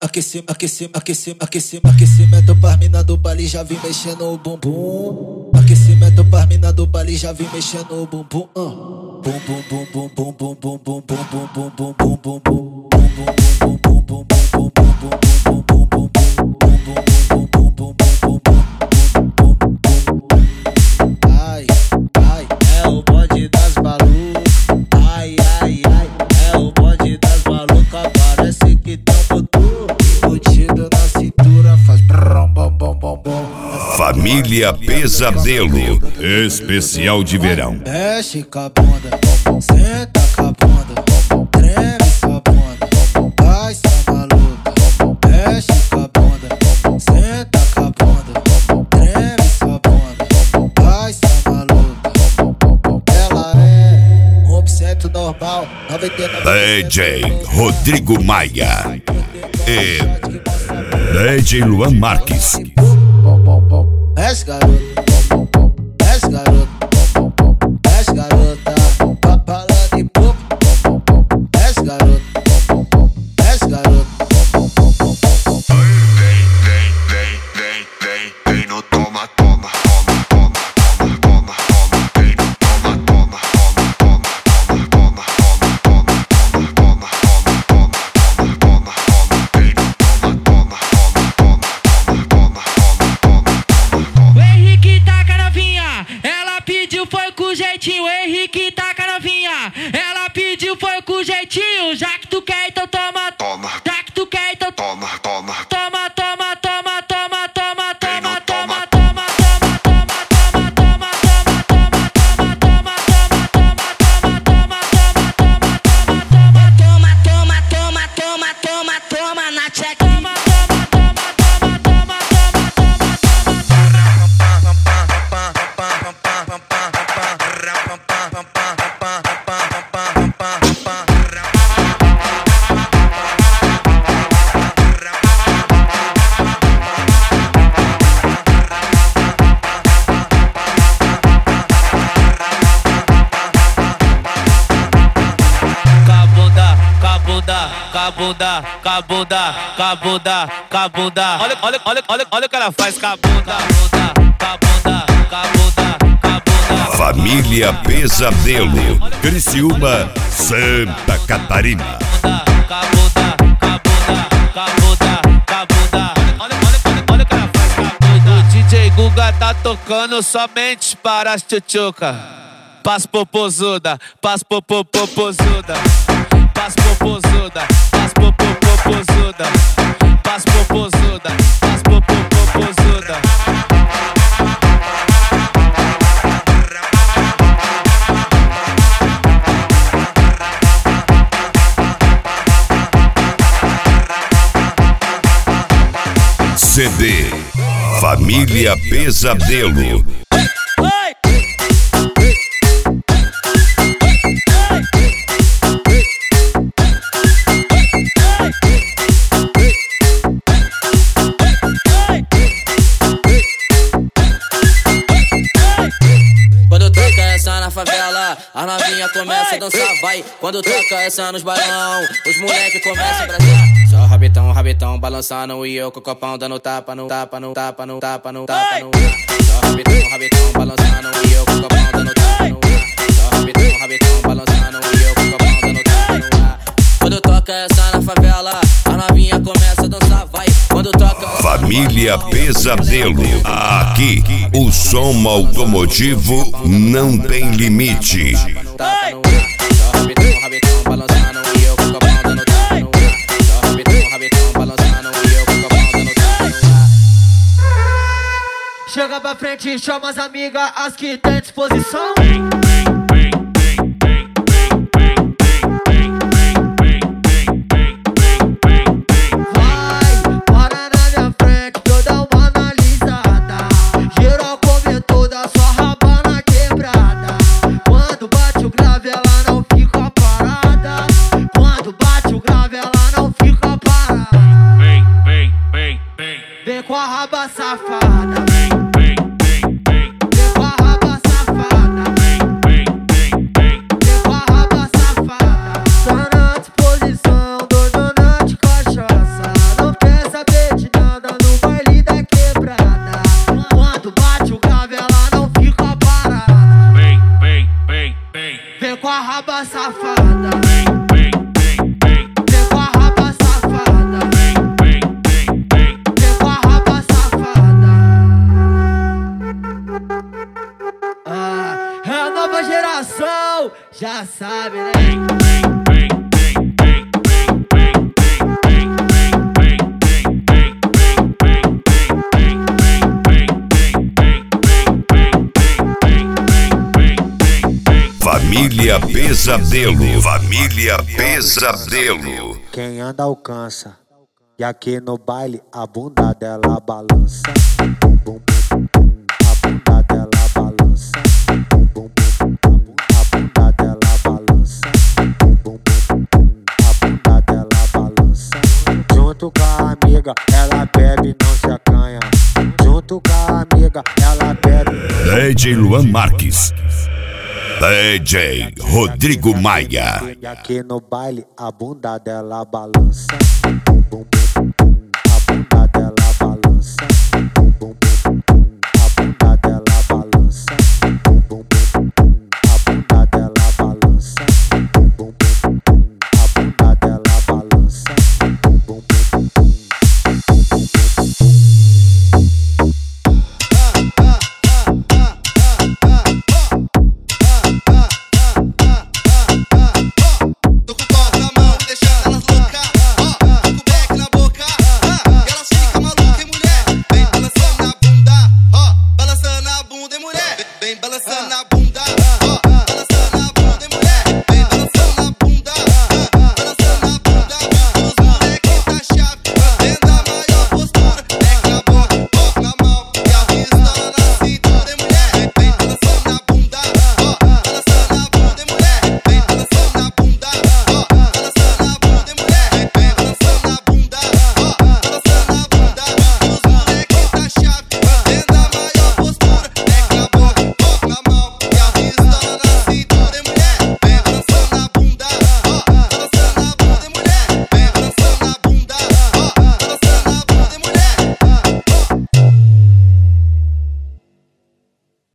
Aquecimento pras mina do baile, já vim mexendo o bumbum. Aquecimento pras mina do baile, já vim mexendo o bumbum. Bum bum bum bum bum bum bum bum bum bum bum bum bum bum. Ai, ai, é o bonde das malucas. Ai, ai, ai, é o bonde das malucas. Parece que tem um futuro embutido na cintura, faz brum bum bum bum bum. Família Pesadelo, especial de verão. Mexe com a bunda, senta com a bunda, treme sua bunda, vai sua maluca. Mexe com a bunda, senta com a bunda, treme sua bunda, vai sua maluca. Ela é 1% normal, 99% DJ Rodrigo Maia e DJ Luan Marques. Mexe garoto, mexe garoto, mexe garota, papala de pouco. Mexe garoto, mexe garoto. Vem no toma, toma, toma, toma, toma, toma, vem no toma, toma, toma, toma, toma, toma, toma, vem no toma, toma, toma, toma, toma. O Henrique taca novinha, ela pediu foi com jeitinho. O Henrique taca novinha, ela pediu foi com jeitinho. Já que tu quer, então toma, Toma, já que tu quer, então toma, toma. toma, toma, toma, toma, toma, Vem no toma, toma. Toma na tcheca. Cabunda. Olha o que ela faz, cabunda. Família Pesadelo, Criciúma, Santa Catarina. Cabunda. Olha o que ela faz, cabunda. O DJ Guga tá tocando somente para as tchutchuca. Paz popozuda, paz popozuda. Paz popozuda, paz popozuda. Paz popozuda, paz popozuda. CD Família Pesadelo. Favela, a novinha começa a dançar, vai. Quando toca essa nos balão, os moleque começam a brasar. Só rabetão, balançando e eu com o copão dando tapa no tapa. Só rabetão, balançando e eu com o copão dando tapa no ar. Só rabetão, balançando e eu com o copão dando tapa no ar. Quando toca essa na favela, a novinha começa a dançar, vai. Quando toca Família Pesadelo. Aqui o som automotivo não tem limite. Só rabetão, balançando e eu com o copão dando tapa no ar. Só rabetão, balançando e eu com o copão dando tapa no ar. Chega pra frente e chama as amigas, as que tem disposição. Vem com a raba safada. Vem com a raba safada. Vem com a raba safada. Só na disposição, doidona de cachaça. Não já sabe, né? Família Pesadelo. Família Pesadelo. Quem anda alcança. E aqui no baile a bunda dela balança. Bum, bum, bum, bum. A bunda dela balança. Bum, bum, bum, bum. A bunda dela balança. Bum, bum, bum, bum. A bunda dela balança. Junto com a amiga, ela bebe, não se acanha. Junto com a amiga, ela bebe. DJ Luan Marques. DJ Rodrigo Maia. E aqui no baile a bunda dela balança.